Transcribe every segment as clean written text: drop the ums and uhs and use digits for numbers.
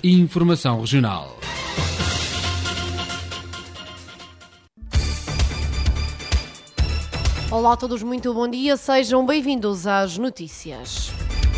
Informação regional. Olá a todos, muito bom dia, sejam bem-vindos às notícias.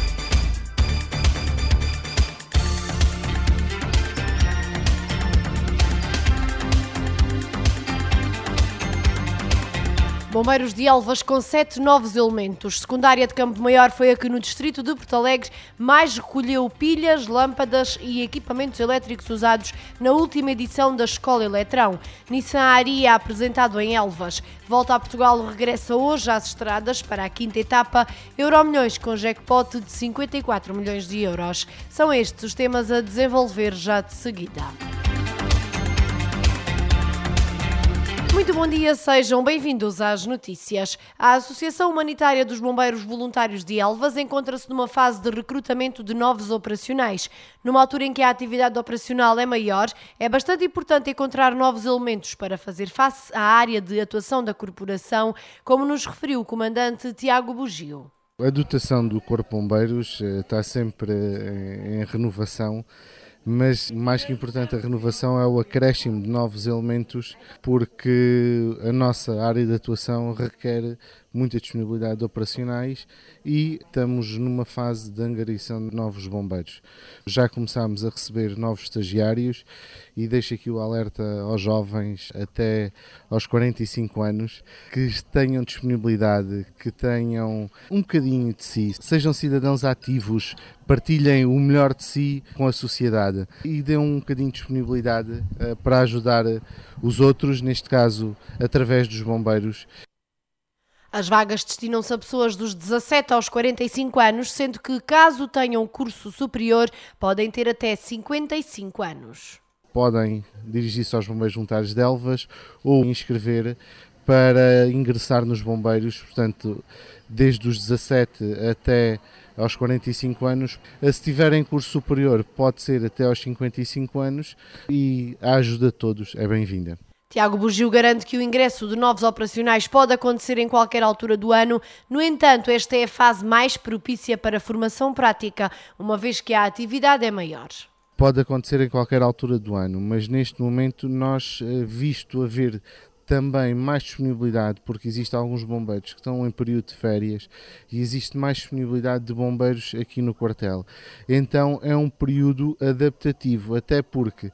Bombeiros de Elvas com 7 novos elementos. Secundária de Campo Maior foi a que no distrito de Porto Alegre mais recolheu pilhas, lâmpadas e equipamentos elétricos usados na última edição da Escola Eletrão. Nissan Ariya, apresentado em Elvas. Volta a Portugal regressa hoje às estradas para a quinta etapa Euromilhões com jackpot de 54 milhões de euros. São estes os temas a desenvolver já de seguida. Muito bom dia, sejam bem-vindos às notícias. A Associação Humanitária dos Bombeiros Voluntários de Elvas encontra-se numa fase de recrutamento de novos operacionais. Numa altura em que a atividade operacional é maior, é bastante importante encontrar novos elementos para fazer face à área de atuação da corporação, como nos referiu o comandante Tiago Bugio. A dotação do Corpo de Bombeiros está sempre em renovação, mas mais que importante a renovação é o acréscimo de novos elementos, porque a nossa área de atuação requer muita disponibilidade de operacionais e estamos numa fase de angariação de novos bombeiros. Já começámos a receber novos estagiários e deixo aqui o alerta aos jovens até aos 45 anos que tenham disponibilidade, que tenham um bocadinho de si, sejam cidadãos ativos, partilhem o melhor de si com a sociedade e dêem um bocadinho de disponibilidade para ajudar os outros, neste caso através dos bombeiros. As vagas destinam-se a pessoas dos 17 aos 45 anos, sendo que, caso tenham curso superior, podem ter até 55 anos. Podem dirigir-se aos Bombeiros Voluntários de Elvas ou inscrever para ingressar nos bombeiros, portanto, desde os 17 até aos 45 anos. Se tiverem curso superior, pode ser até aos 55 anos e a ajuda de todos é bem-vinda. Tiago Bugio garante que o ingresso de novos operacionais pode acontecer em qualquer altura do ano. No entanto, esta é a fase mais propícia para a formação prática, uma vez que a atividade é maior. Pode acontecer em qualquer altura do ano, mas neste momento nós, visto haver também mais disponibilidade, porque existem alguns bombeiros que estão em período de férias e existe mais disponibilidade de bombeiros aqui no quartel. Então é um período adaptativo, até porque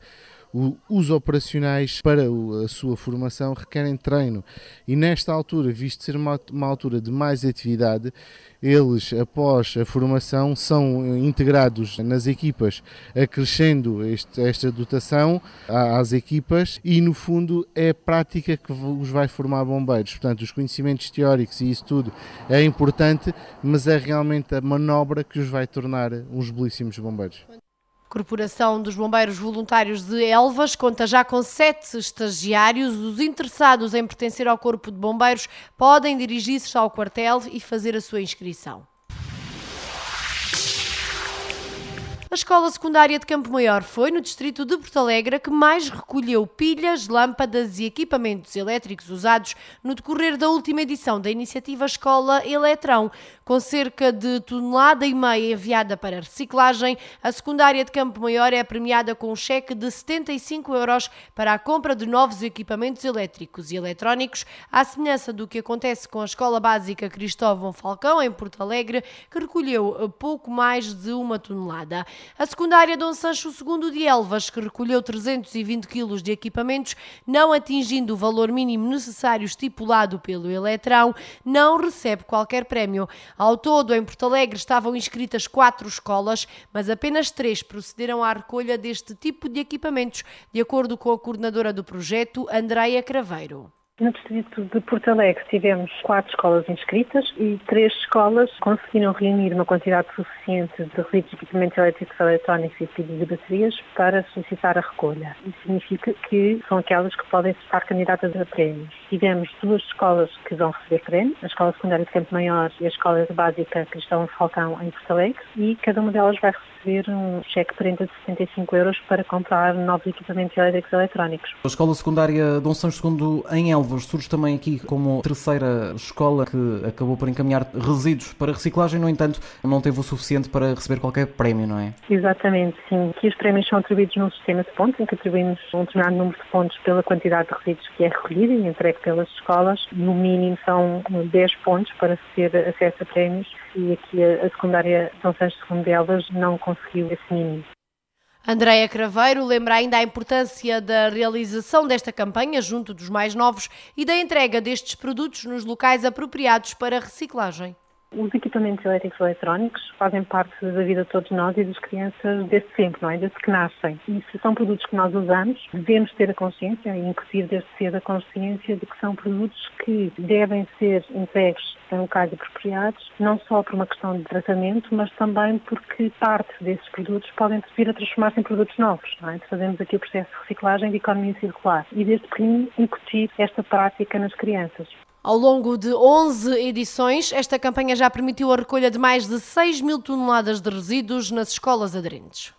os operacionais para a sua formação requerem treino e nesta altura, visto ser uma altura de mais atividade, eles após a formação são integrados nas equipas, acrescendo esta dotação às equipas e no fundo é a prática que os vai formar bombeiros. Portanto, os conhecimentos teóricos e isso tudo é importante, mas é realmente a manobra que os vai tornar uns belíssimos bombeiros. A Corporação dos Bombeiros Voluntários de Elvas conta já com 7 estagiários. Os interessados em pertencer ao Corpo de Bombeiros podem dirigir-se ao quartel e fazer a sua inscrição. A Escola Secundária de Campo Maior foi, no distrito de Porto Alegre, a que mais recolheu pilhas, lâmpadas e equipamentos elétricos usados no decorrer da última edição da iniciativa Escola Eletrão. Com cerca de 1,5 toneladas enviada para reciclagem, a Secundária de Campo Maior é premiada com um cheque de 75 euros para a compra de novos equipamentos elétricos e eletrónicos, à semelhança do que acontece com a Escola Básica Cristóvão Falcão, em Porto Alegre, que recolheu pouco mais de 1 tonelada. A secundária Dom Sancho II de Elvas, que recolheu 320 kg de equipamentos, não atingindo o valor mínimo necessário estipulado pelo Eletrão, não recebe qualquer prémio. Ao todo, em Porto Alegre estavam inscritas 4 escolas, mas apenas 3 procederam à recolha deste tipo de equipamentos, de acordo com a coordenadora do projeto, Andreia Craveiro. No distrito de Porto Alegre tivemos 4 escolas inscritas e 3 escolas conseguiram reunir uma quantidade suficiente de resíduos de equipamentos elétricos, eletrónicos e pilhas de baterias para solicitar a recolha. Isso significa que são aquelas que podem estar candidatas a prémios. Tivemos 2 escolas que vão receber prémio, a Escola Secundária de Campo Maior e a Escola Básica Cristóvão Falcão em Porto Alegre, e cada uma delas vai receber um cheque prenda de 75 euros para comprar novos equipamentos elétricos e eletrónicos. A Escola Secundária Dom Sancho II em Elvas Elvas surge também aqui como terceira escola que acabou por encaminhar resíduos para reciclagem, no entanto, não teve o suficiente para receber qualquer prémio, não é? Exatamente, sim. Aqui os prémios são atribuídos num sistema de pontos, em que atribuímos um determinado número de pontos pela quantidade de resíduos que é recolhida e entregue pelas escolas. No mínimo são 10 pontos para ter acesso a prémios e aqui a secundária São Santos II de Elvas não conseguiu esse mínimo. Andréia Craveiro lembra ainda a importância da realização desta campanha junto dos mais novos e da entrega destes produtos nos locais apropriados para reciclagem. Os equipamentos elétricos e eletrónicos fazem parte da vida de todos nós e das crianças desde sempre, não é? Desde que nascem. E se são produtos que nós usamos, devemos ter a consciência e incutir desde cedo a consciência de que são produtos que devem ser entregues em locais apropriados, não só por uma questão de tratamento, mas também porque parte desses produtos podem vir a transformar-se em produtos novos, não é? Fazemos aqui o processo de reciclagem de economia circular e desde pequenino incutir esta prática nas crianças. Ao longo de 11 edições, esta campanha já permitiu a recolha de mais de 6 mil toneladas de resíduos nas escolas aderentes.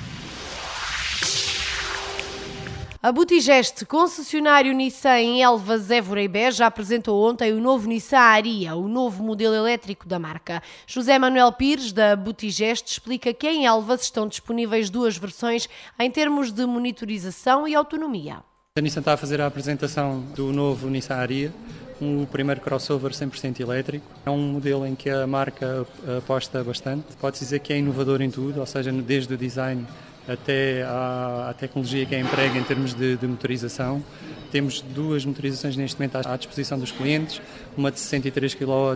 A Butigeste, concessionário Nissan em Elvas, Évora e Beja, apresentou ontem o novo Nissan Ariya, o novo modelo elétrico da marca. José Manuel Pires, da Butigeste, explica que em Elvas estão disponíveis duas versões em termos de monitorização e autonomia. A Nissan está a fazer a apresentação do novo Nissan Ariya, o primeiro crossover 100% elétrico. É um modelo em que a marca aposta bastante. Pode-se dizer que é inovador em tudo, ou seja, desde o design até à tecnologia que é emprega em termos de motorização. Temos duas motorizações neste momento à disposição dos clientes, uma de 63 kW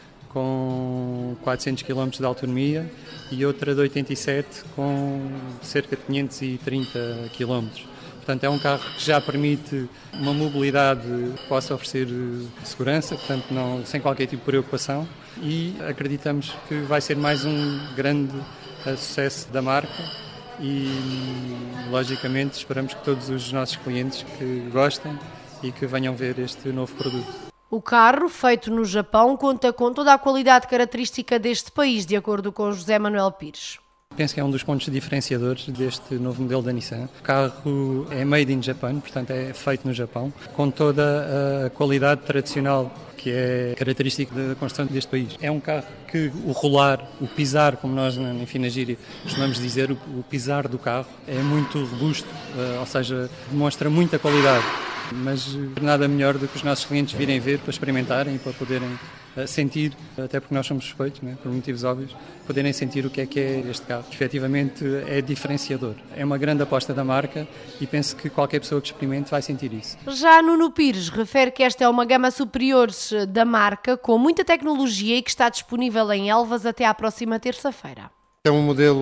com 400 km de autonomia e outra de 87 com cerca de 530 km. Portanto, é um carro que já permite uma mobilidade que possa oferecer segurança, portanto, sem qualquer tipo de preocupação, e acreditamos que vai ser mais um grande sucesso da marca e, logicamente, esperamos que todos os nossos clientes que gostem e que venham ver este novo produto. O carro, feito no Japão, conta com toda a qualidade característica deste país, de acordo com José Manuel Pires. Penso que é um dos pontos diferenciadores deste novo modelo da Nissan. O carro é made in Japan, portanto é feito no Japão, com toda a qualidade tradicional que é característica da construção deste país. É um carro que o rolar, o pisar, como nós enfim, na gíria costumamos dizer, o pisar do carro é muito robusto, ou seja, demonstra muita qualidade. Mas nada melhor do que os nossos clientes virem ver para experimentarem e para poderem sentir, até porque nós somos suspeitos, né, por motivos óbvios, poderem sentir o que é este carro. Efetivamente é diferenciador. É uma grande aposta da marca e penso que qualquer pessoa que experimente vai sentir isso. Já Nuno Pires refere que esta é uma gama superior da marca, com muita tecnologia e que está disponível em Elvas até à próxima terça-feira. É um modelo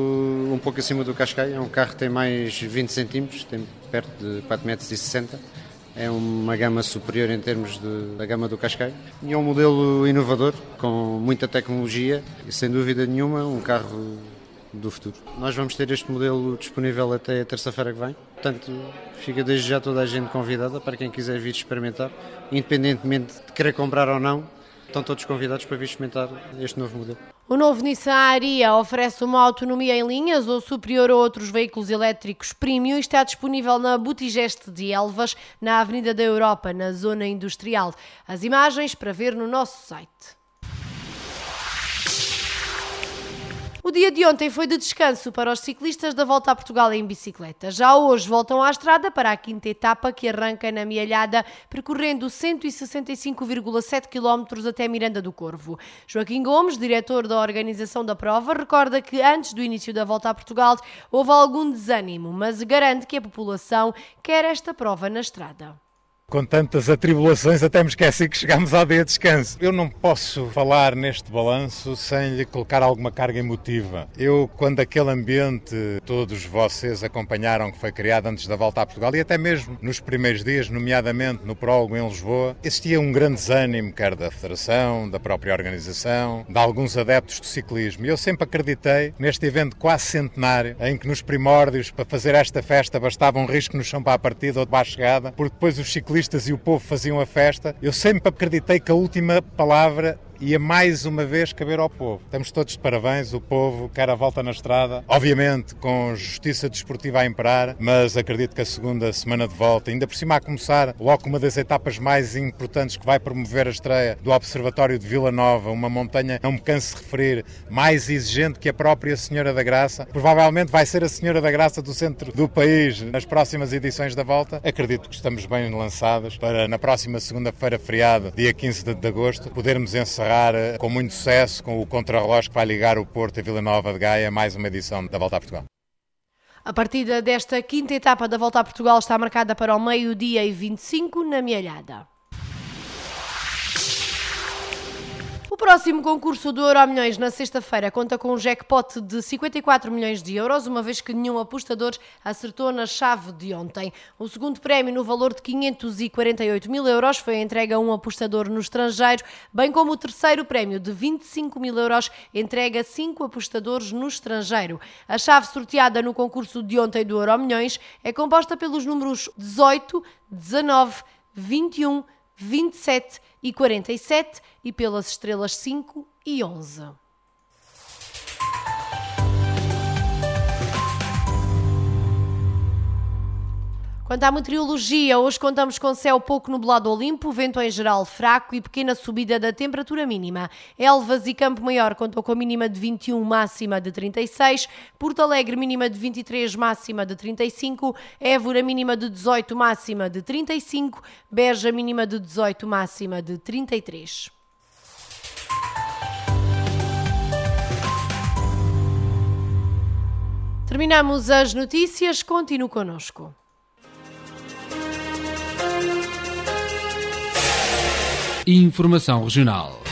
um pouco acima do Qashqai, é um carro que tem mais 20 centímetros, tem perto de 4,60 m. É uma gama superior em termos da gama do Qashqai e é um modelo inovador, com muita tecnologia e sem dúvida nenhuma um carro do futuro. Nós vamos ter este modelo disponível até terça-feira que vem, portanto fica desde já toda a gente convidada para quem quiser vir experimentar, independentemente de querer comprar ou não, estão todos convidados para vir experimentar este novo modelo. O novo Nissan Ariya oferece uma autonomia em linhas ou superior a outros veículos elétricos premium e está disponível na Butigeste de Elvas, na Avenida da Europa, na zona industrial. As imagens para ver no nosso site. O dia de ontem foi de descanso para os ciclistas da Volta a Portugal em bicicleta. Já hoje voltam à estrada para a quinta etapa, que arranca na Mialhada, percorrendo 165,7 km até Miranda do Corvo. Joaquim Gomes, diretor da organização da prova, recorda que antes do início da Volta a Portugal houve algum desânimo, mas garante que a população quer esta prova na estrada. Com tantas atribulações até me esqueci que chegámos ao dia de descanso. Eu não posso falar neste balanço sem lhe colocar alguma carga emotiva. Quando aquele ambiente, todos vocês acompanharam, que foi criado antes da Volta a Portugal e até mesmo nos primeiros dias, nomeadamente no prólogo em Lisboa, existia um grande desânimo, quer da Federação, da própria organização, de alguns adeptos do ciclismo. E eu sempre acreditei neste evento quase centenário, em que nos primórdios, para fazer esta festa, bastava um risco no chão para a partida ou para a chegada, porque depois os ciclistas e o povo faziam a festa. Eu sempre acreditei que a última palavra ia mais uma vez caber ao povo. Estamos todos de parabéns, o povo quer a volta na estrada, obviamente com justiça desportiva a imperar, mas acredito que a segunda semana de volta, ainda por cima a começar logo uma das etapas mais importantes que vai promover a estreia do Observatório de Vila Nova, uma montanha, não me canso de referir, mais exigente que a própria Senhora da Graça. Provavelmente vai ser a Senhora da Graça do centro do país nas próximas edições da volta. Acredito que estamos bem lançados para na próxima segunda-feira feriado, dia 15 de agosto, podermos encerrar com muito sucesso com o contrarrelógio que vai ligar o Porto a Vila Nova de Gaia, mais uma edição da Volta a Portugal. A partida desta quinta etapa da Volta a Portugal está marcada para o 12h25 na Mielhada. O próximo concurso do Euromilhões na sexta-feira conta com um jackpot de 54 milhões de euros, uma vez que nenhum apostador acertou na chave de ontem. O segundo prémio, no valor de 548 mil euros, foi entregue a um apostador no estrangeiro, bem como o terceiro prémio, de 25 mil euros, entregue a 5 apostadores no estrangeiro. A chave sorteada no concurso de ontem do Euromilhões é composta pelos números 18, 19, 21, 27 e 47 e pelas estrelas 5 e 11. Quanto à meteorologia, hoje contamos com céu pouco nublado ou limpo, vento em geral fraco e pequena subida da temperatura mínima. Elvas e Campo Maior contam com a mínima de 21, máxima de 36, Porto Alegre mínima de 23, máxima de 35, Évora mínima de 18, máxima de 35, Beja mínima de 18, máxima de 33. Terminamos as notícias, continue connosco. Informação regional.